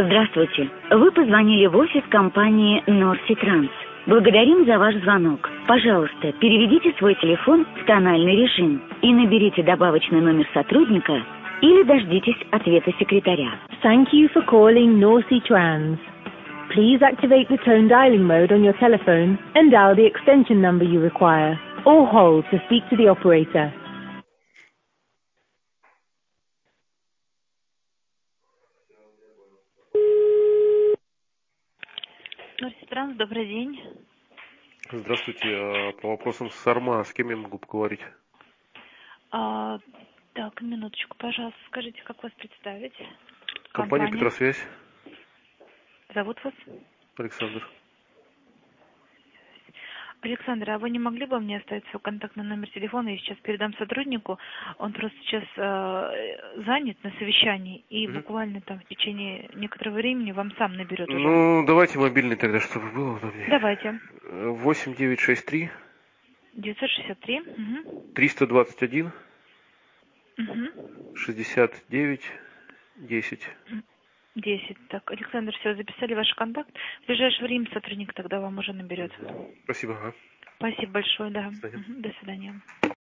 Здравствуйте. Вы позвонили в офис компании Norsi Trans. Благодарим за ваш звонок. Пожалуйста, переведите свой телефон в тональный режим и наберите добавочный номер сотрудника или дождитесь ответа секретаря. Thank you for calling Norsi Trans. Please activate the tone dialing mode on your telephone and dial the extension number you require, or hold to speak to the operator. Norsi Trans, добрый день. Здравствуйте. По вопросам САРМА, с кем я могу поговорить? Так, минуточку, пожалуйста, скажите, как вас представить? Компания Петросвязь. Зовут вас? Александр. Александр, а вы не могли бы мне оставить свой контактный номер телефона? Я сейчас передам сотруднику. Он просто сейчас занят на совещании и буквально там в течение некоторого времени вам сам наберет уже. Ну, давайте мобильный тогда, чтобы было удобнее. Давайте. 8963 963 321 69 10. 10. Так, Александр, все, записали ваш контакт. В ближайшее время сотрудник тогда вам уже наберет. Спасибо. Спасибо большое, да. До свидания. До свидания.